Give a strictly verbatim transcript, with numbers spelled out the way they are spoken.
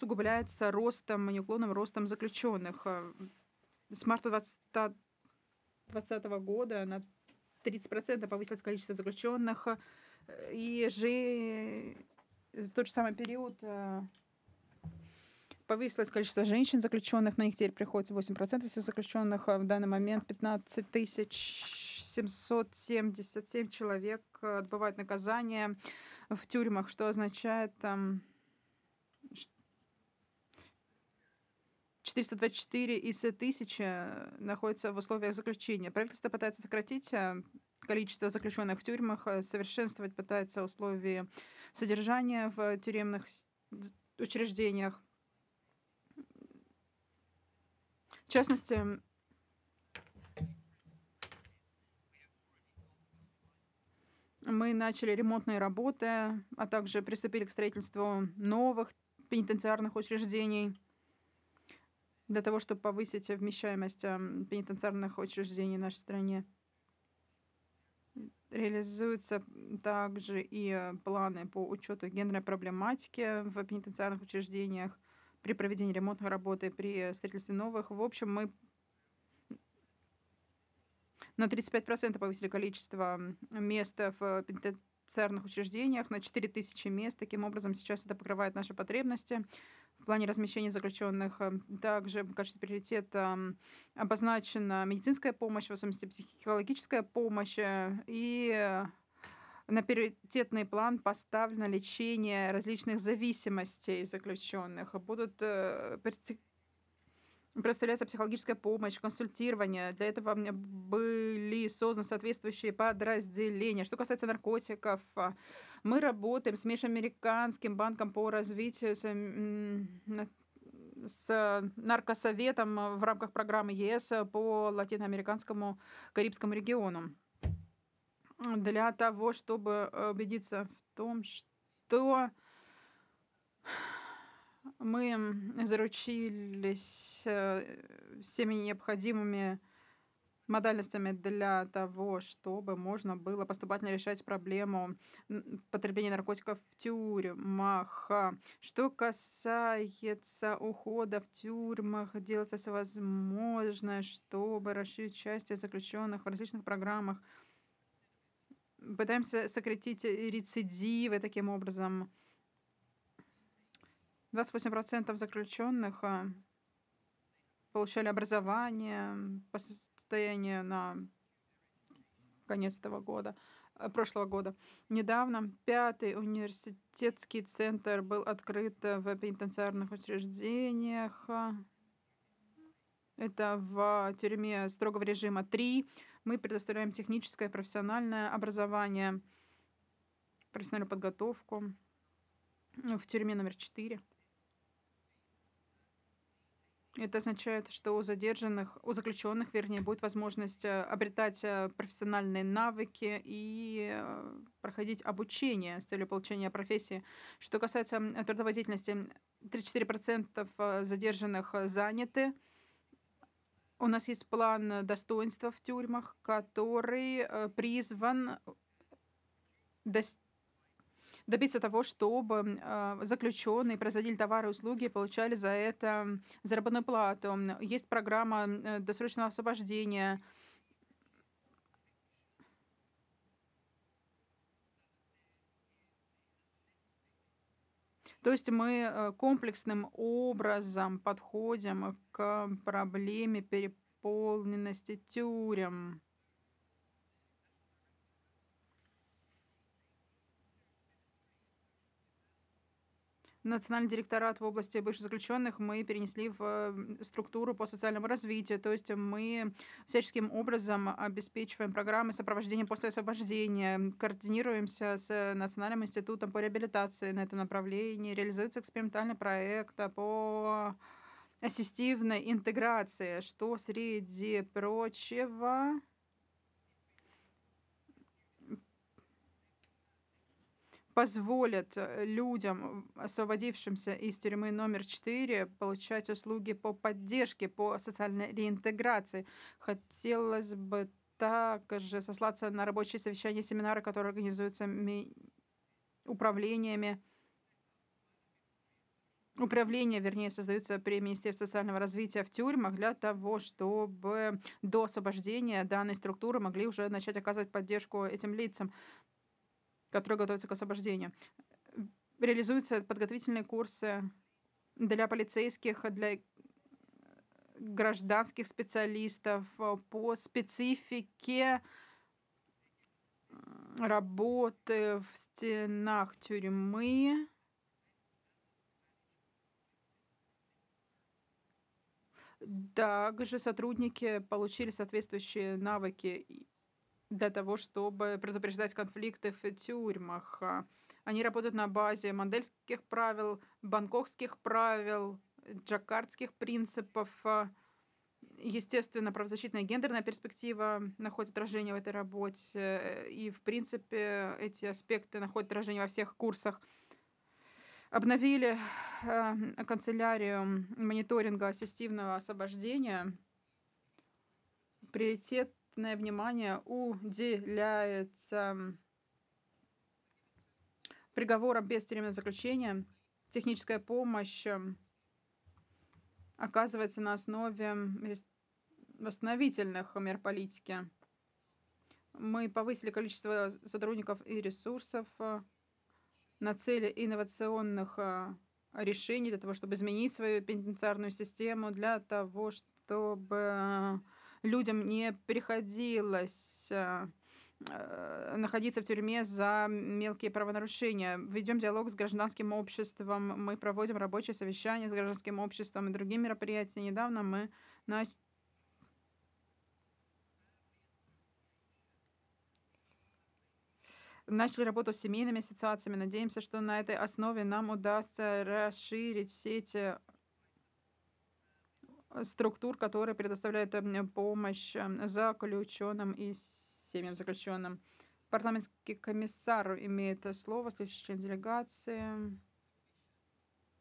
усугубляется ростом, неуклонным ростом заключенных. Э, С марта двадцатого года на тридцать процентов повысилось количество заключенных, э, и же в тот же самый период э, повысилось количество женщин заключенных, на них теперь приходится восемь процентов всех заключенных. а В данный момент пятнадцать тысяч семьсот семьдесят семь человек э, отбывают наказание в тюрьмах, что означает там четыреста двадцать четыре из тысячи находятся в условиях заключения. Правительство пытается сократить э, количество заключенных в тюрьмах, э, совершенствовать пытается условия содержания в тюремных с- учреждениях. В частности, мы начали ремонтные работы, а также приступили к строительству новых пенитенциарных учреждений для того, чтобы повысить вмещаемость эм, пенитенциарных учреждений в нашей стране. Реализуются также и э, планы по учету гендерной проблематики в пенитенциарных учреждениях при проведении ремонтной работы, при строительстве новых. В общем, мы на тридцать пять процентов повысили количество мест в пенитенциарных учреждениях на четыре тысячи мест. Таким образом, сейчас это покрывает наши потребности в плане размещения заключенных. Также в качестве приоритета обозначена медицинская помощь, в особенности психологическая помощь, э, и э, на приоритетный план поставлено лечение различных зависимостей заключенных. Будут э, Представляется психологическая помощь, консультирование. Для этого мне были созданы соответствующие подразделения. Что касается наркотиков, а, мы работаем с Межамериканским банком по развитию, с, м, на- с наркосоветом в рамках программы ЕС по латиноамериканскому Карибскому региону. Для того, чтобы убедиться в том, что мы заручились э, всеми необходимыми модальностями для того, чтобы можно было поступательно решать проблему н- потребления наркотиков в тюрьмах. А Что касается ухода в тюрьмах, делается все возможное, чтобы расширить участие заключенных в различных программах. Пытаемся сократить рецидивы таким образом. двадцать восемь процентов заключенных а, получали образование по состоянию на конец этого года, э, прошлого года. Недавно пятый университетский центр был открыт э, в пенитенциарных учреждениях. а, Это в тюрьме строгого режима три. Мы предоставляем техническое профессиональное образование, профессиональную подготовку в тюрьме номер четыре. Это означает, что у задержанных, у заключенных, вернее, будет возможность э, обретать э, профессиональные навыки и э, проходить обучение с целью получения профессии. Что касается м, трудовой деятельности, тридцать четыре процента э, задержанных э, заняты. У нас есть план достоинства в тюрьмах, который э, призван достичь добиться того, чтобы э, заключенные производили товары и услуги и получали за это заработную плату. Есть программа э, досрочного освобождения. То есть мы э, комплексным образом подходим к проблеме переполненности тюрем. Национальный директорат в области бывших заключенных мы перенесли в э, структуру по социальному развитию. То есть мы всяческим образом обеспечиваем программы сопровождения после освобождения, координируемся с Национальным институтом по реабилитации на этом направлении, реализуется экспериментальный проект по ассистивной интеграции, что среди прочего позволят э, людям, освободившимся из тюрьмы номер четыре, получать услуги по поддержке, по социальной реинтеграции. Хотелось бы также сослаться на рабочие совещания, семинары, которые организуются ми- управлениями управления, вернее, создаются при Министерстве социального развития в тюрьмах для того, чтобы до освобождения данные структуры могли уже начать оказывать поддержку этим лицам, которые готовятся к освобождению. Реализуются подготовительные курсы для полицейских, для гражданских специалистов э, по специфике м, работы в стенах тюрьмы. Также сотрудники получили соответствующие навыки и для того, чтобы предупреждать конфликты в тюрьмах. А, Они работают на базе мандельских правил, бангкокских правил, джакардских принципов. а, Естественно, правозащитная и гендерная перспектива находит отражение в этой работе, э, и, в принципе, эти аспекты находят отражение во всех курсах. Обновили э, канцелярию мониторинга ассистивного освобождения. Приоритетное внимание уделяется приговорам без тюремного заключения. Техническая помощь э, оказывается на основе рес- восстановительных мер политики. Мы повысили количество сотрудников и ресурсов э, на цели инновационных э, решений для того, чтобы изменить свою пенитенциарную систему, для того, чтобы э, людям не приходилось э, э, находиться в тюрьме за мелкие правонарушения. Ведем диалог с гражданским обществом, мы проводим рабочие совещания с гражданским обществом и другие мероприятия. Недавно мы начали Начали работу с семейными ассоциациями. Надеемся, что на этой основе нам удастся расширить сеть э, структур, которые предоставляют э, помощь э, заключенным и семьям заключенным. Парламентский комиссар имеет слово, следующий член делегации.